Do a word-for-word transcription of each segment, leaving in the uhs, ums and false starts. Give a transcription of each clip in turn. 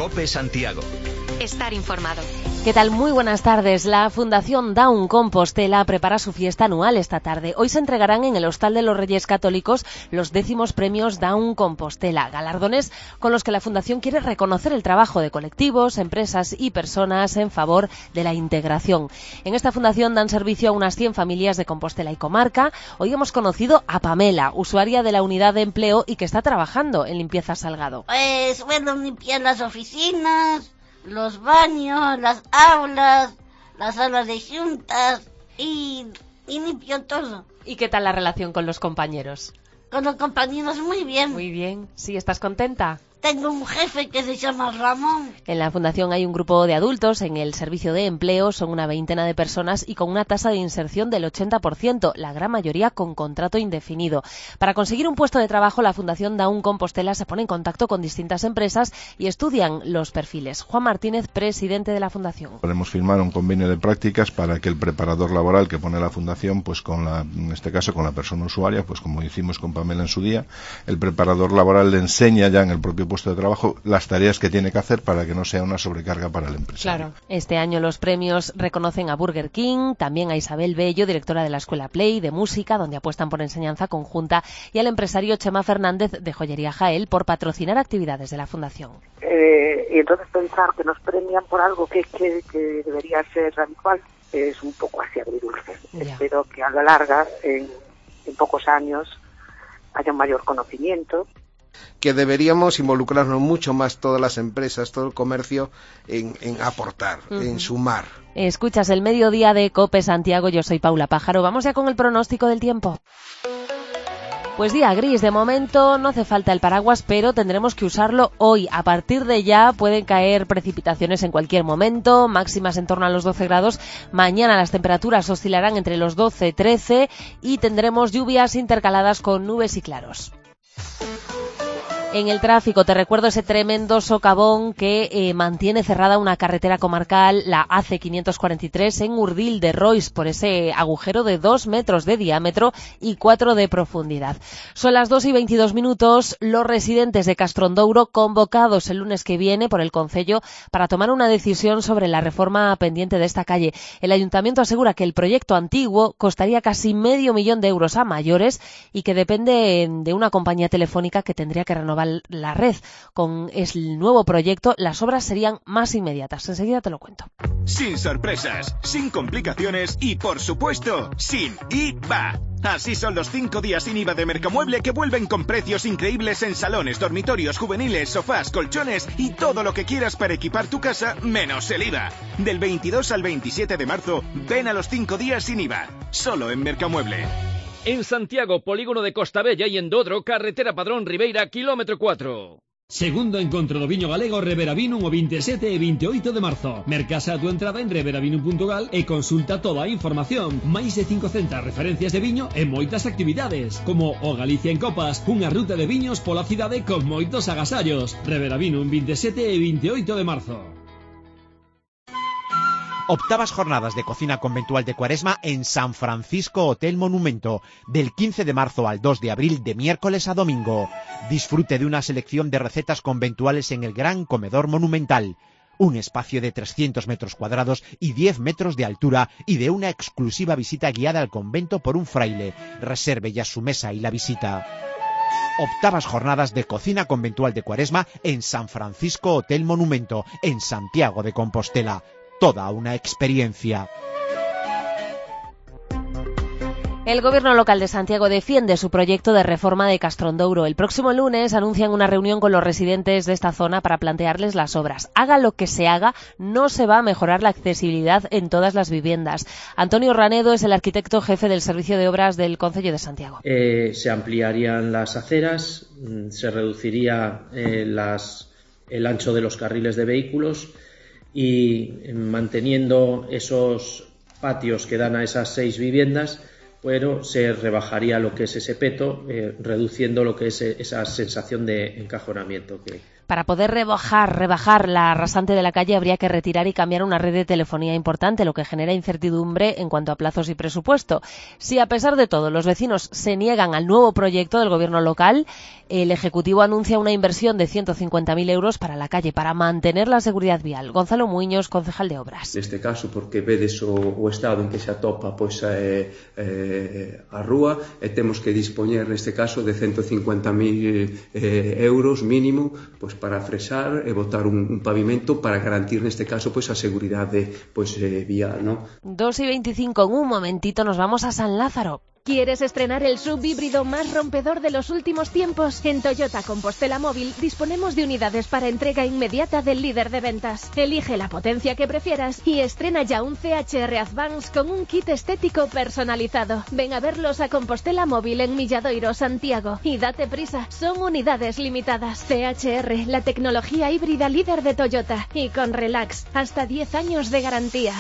COPE Santiago. Estar informado. ¿Qué tal? Muy buenas tardes. La Fundación Down Compostela prepara su fiesta anual esta tarde. Hoy se entregarán en el Hostal de los Reyes Católicos los décimos premios Down Compostela, galardones con los que la Fundación quiere reconocer el trabajo de colectivos, empresas y personas en favor de la integración. En esta fundación dan servicio a unas cien familias de Compostela y comarca. Hoy hemos conocido a Pamela, usuaria de la unidad de empleo y que está trabajando en Limpieza Salgado. Pues bueno, limpiar las oficinas, los baños, las aulas, las salas de juntas y, y limpio todo. ¿Y qué tal la relación con los compañeros? Con los compañeros muy bien. Muy bien. ¿Sí, estás contenta? Tengo un jefe que se llama Ramón. En la Fundación hay un grupo de adultos en el servicio de empleo, son una veintena de personas y con una tasa de inserción del ochenta por ciento, la gran mayoría con contrato indefinido. Para conseguir un puesto de trabajo, la Fundación Down Compostela se pone en contacto con distintas empresas y estudian los perfiles. Juan Martínez, presidente de la Fundación. Podemos firmar un convenio de prácticas para que el preparador laboral que pone la Fundación, pues con la, en este caso con la persona usuaria, pues como hicimos con Pamela en su día, el preparador laboral le enseña ya en el propio puesto de trabajo las tareas que tiene que hacer para que no sea una sobrecarga para el empresario. Claro. Este año los premios reconocen a Burger King, también a Isabel Bello, directora de la Escuela Play de Música, donde apuestan por enseñanza conjunta, y al empresario Chema Fernández de Joyería Jael por patrocinar actividades de la Fundación. Eh, y entonces pensar que nos premian por algo que, que, que debería ser habitual es un poco así agridulce. Ya. Espero que a la larga, en, en pocos años, haya un mayor conocimiento. Que deberíamos involucrarnos mucho más todas las empresas, todo el comercio, en, en aportar, uh-huh. en sumar. Escuchas el mediodía de COPE Santiago, yo soy Paula Pájaro. Vamos ya con el pronóstico del tiempo. Pues día gris, de momento no hace falta el paraguas, pero tendremos que usarlo hoy. A partir de ya pueden caer precipitaciones en cualquier momento, máximas en torno a los doce grados. Mañana las temperaturas oscilarán entre los doce y trece y tendremos lluvias intercaladas con nubes y claros. En el tráfico, te recuerdo ese tremendo socavón que eh, mantiene cerrada una carretera comarcal, la A C quinientos cuarenta y tres, en Urdil de Rois, por ese agujero de dos metros de diámetro y cuatro de profundidad. Son las dos y veintidós minutos. Los residentes de Castrondouro convocados el lunes que viene por el Concello para tomar una decisión sobre la reforma pendiente de esta calle. El Ayuntamiento asegura que el proyecto antiguo costaría casi medio millón de euros a mayores y que depende de una compañía telefónica que tendría que renovar la red. Con el nuevo proyecto las obras serían más inmediatas. Enseguida te lo cuento. Sin sorpresas, sin complicaciones y, por supuesto, sin I V A. Así son los cinco días sin I V A de Mercamueble, que vuelven con precios increíbles en salones, dormitorios, juveniles, sofás, colchones y todo lo que quieras para equipar tu casa, menos el I V A. Del veintidós al veintisiete de marzo, ven a los cinco días sin I V A. Solo en Mercamueble. En Santiago, polígono de Costa Bella, y en Dodro, carretera Padrón Ribeira, kilómetro cuatro. Segundo encontro do viño galego Reveravinum o veintisiete e veintioito de marzo. Mercasa a túa entrada en reveravinum punto gal e consulta toda a información. Máis de cincocentas referencias de viño e moitas actividades, como o Galicia en Copas, unha ruta de viños pola cidade con moitos agasallos. Reveravinum veintisiete e veintioito de marzo. Octavas jornadas de cocina conventual de Cuaresma en San Francisco Hotel Monumento, del quince de marzo al dos de abril, de miércoles a domingo. Disfrute de una selección de recetas conventuales en el Gran Comedor Monumental, un espacio de trescientos metros cuadrados y diez metros de altura, y de una exclusiva visita guiada al convento por un fraile. Reserve ya su mesa y la visita. Octavas jornadas de cocina conventual de Cuaresma en San Francisco Hotel Monumento, en Santiago de Compostela. Toda una experiencia. El gobierno local de Santiago defiende su proyecto de reforma de Castrondouro. El próximo lunes anuncian una reunión con los residentes de esta zona para plantearles las obras. Haga lo que se haga, no se va a mejorar la accesibilidad en todas las viviendas. Antonio Ranedo es el arquitecto jefe del Servicio de Obras del Concello de Santiago. Eh, se ampliarían las aceras, se reduciría eh, las, el ancho de los carriles de vehículos, y manteniendo esos patios que dan a esas seis viviendas, pero se rebajaría lo que es ese peto, eh, reduciendo lo que es esa sensación de encajonamiento que Para poder rebajar, rebajar la rasante de la calle habría que retirar y cambiar una red de telefonía importante, lo que genera incertidumbre en cuanto a plazos y presupuesto. Si a pesar de todo los vecinos se niegan al nuevo proyecto del gobierno local, el Ejecutivo anuncia una inversión de ciento cincuenta mil euros para la calle, para mantener la seguridad vial. Gonzalo Muiños, concejal de Obras. Neste caso, porque vedes o, o estado en que se atopa pois, eh, eh, a rúa, e temos que dispoñer neste caso de ciento cincuenta mil eh, euros mínimo pois, para fresar e botar un, un pavimento para garantir neste caso pois, a seguridade pois, eh, vial, ¿no? dos y veinticinco, en un momentito nos vamos a San Lázaro. ¿Quieres estrenar el sub híbrido más rompedor de los últimos tiempos? En Toyota Compostela Móvil disponemos de unidades para entrega inmediata del líder de ventas. Elige la potencia que prefieras y estrena ya un C H R Advance con un kit estético personalizado. Ven a verlos a Compostela Móvil en Milladoiro, Santiago. Y date prisa, son unidades limitadas. C H R, la tecnología híbrida líder de Toyota. Y con Relax, hasta diez años de garantía.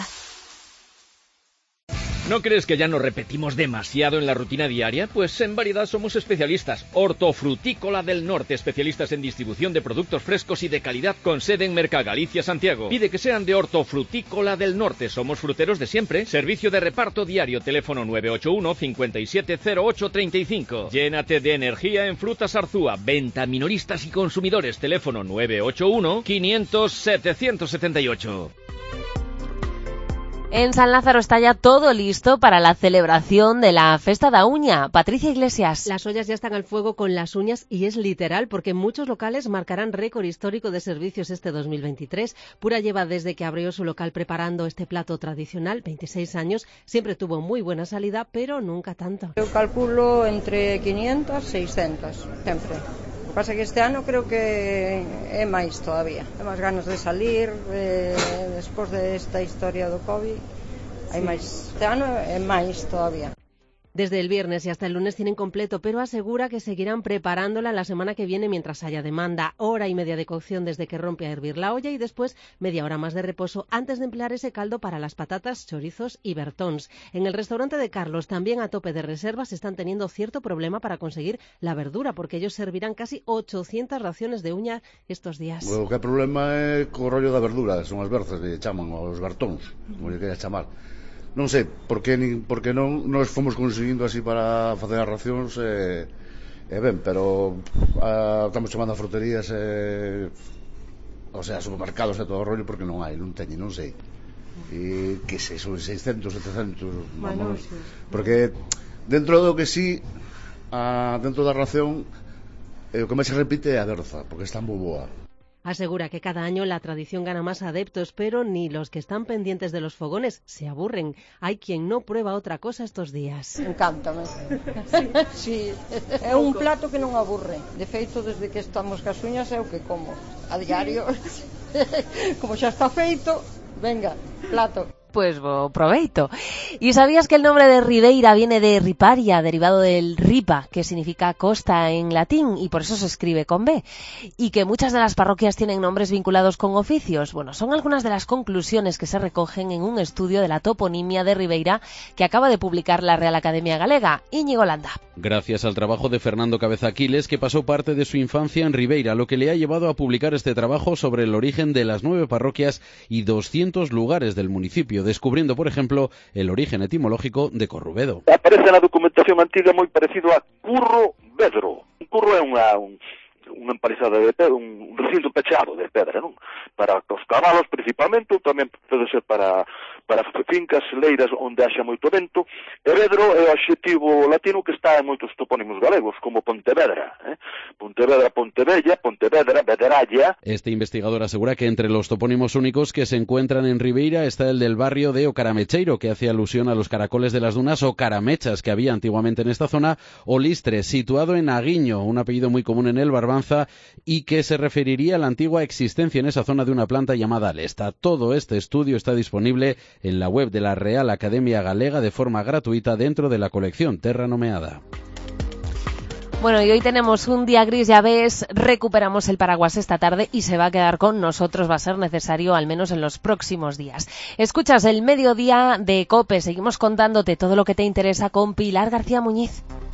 ¿No crees que ya nos repetimos demasiado en la rutina diaria? Pues en variedad somos especialistas. Hortofrutícola del Norte, especialistas en distribución de productos frescos y de calidad con sede en Mercagalicia, Santiago. Pide que sean de Hortofrutícola del Norte. Somos fruteros de siempre. Servicio de reparto diario. Teléfono nueve ocho uno, cinco siete cero ocho tres cinco. Llénate de energía en Frutas Arzúa. Venta minoristas y consumidores. Teléfono nueve ocho uno, quinientos, setecientos setenta y ocho. En San Lázaro está ya todo listo para la celebración de la Festa da Uña. Patricia Iglesias. Las ollas ya están al fuego con las uñas y es literal porque muchos locales marcarán récord histórico de servicios este dos mil veintitrés. Pura lleva desde que abrió su local preparando este plato tradicional, veintiséis años. Siempre tuvo muy buena salida, pero nunca tanto. Yo calculo entre quinientas, seiscentas, sempre. O que pasa que este ano creo que é máis todavía. Hai máis ganas de salir, eh, despois desta historia do COVID, hai sí. máis. Este ano é máis todavía. Desde el viernes y hasta el lunes tienen completo, pero asegura que seguirán preparándola la semana que viene mientras haya demanda. Hora y media de cocción desde que rompe a hervir la olla y después media hora más de reposo antes de emplear ese caldo para las patatas, chorizos y bertons. En el restaurante de Carlos, también a tope de reservas, están teniendo cierto problema para conseguir la verdura, porque ellos servirán casi ochocientas raciones de uña estos días. O que problema é co rollo da verdura, son as berzas que chaman, os bertóns, como lle queira chamar. Non sei, porque, porque non nos fomos conseguindo así para facer as racións e, e ben, pero a, estamos chamando a fruterías e, o sea, supermercados e todo o rollo porque non hai, non teñen, non sei e que sei, son seiscentos, setecentos bueno, sí. Porque dentro do que sí a, dentro da ración eh, o que máis se repite é a berza, porque está moi boa. Asegura que cada año la tradición gana más adeptos, pero ni los que están pendientes de los fogones se aburren. Hay quien no prueba otra cosa estos días. Encántame. Sí, é un plato que non aburre. De feito, desde que estamos cas uñas é o que como. A diario, como xa está feito, venga, plato. Pues bo, proveito. ¿Y sabías que el nombre de Ribeira viene de riparia, derivado del ripa, que significa costa en latín, y por eso se escribe con B? Y que muchas de las parroquias tienen nombres vinculados con oficios. Bueno, son algunas de las conclusiones que se recogen en un estudio de la toponimia de Ribeira que acaba de publicar la Real Academia Galega. Íñigo Landa. Gracias al trabajo de Fernando Cabeza Aquiles, que pasó parte de su infancia en Ribeira, lo que le ha llevado a publicar este trabajo sobre el origen de las nueve parroquias y doscientos lugares del municipio, descubriendo, por ejemplo, el origen etimológico de Corrubedo. Aparece na documentación antiga moi parecido a Curro Vedro. Un curro é unha, un, unha empalizada de pedra, un recinto pechado de pedra, non? Para os cabalos principalmente, ou tamén pode ser para, para fincas, leiras onde haxa moito vento. E Vedro é o adxetivo latino que está en moitos topónimos galegos, como Pontevedra, eh? Pontevedra, Pontevella, Pontevedra, Vedralla. Este investigador asegura que entre los topónimos únicos que se encuentran en Ribeira está el del barrio de Ocaramecheiro, que hace alusión a los caracoles de las dunas o caramechas que había antiguamente en esta zona, o Listre, situado en Aguiño, un apellido muy común en el Barbanza y que se referiría a la antigua existencia en esa zona de una planta llamada Lesta. Todo este estudio está disponible en la web de la Real Academia Galega de forma gratuita dentro de la colección Terra Nomeada. Bueno, y hoy tenemos un día gris, ya ves, recuperamos el paraguas esta tarde y se va a quedar con nosotros, va a ser necesario al menos en los próximos días. Escuchas el mediodía de COPE, seguimos contándote todo lo que te interesa con Pilar García Muñiz.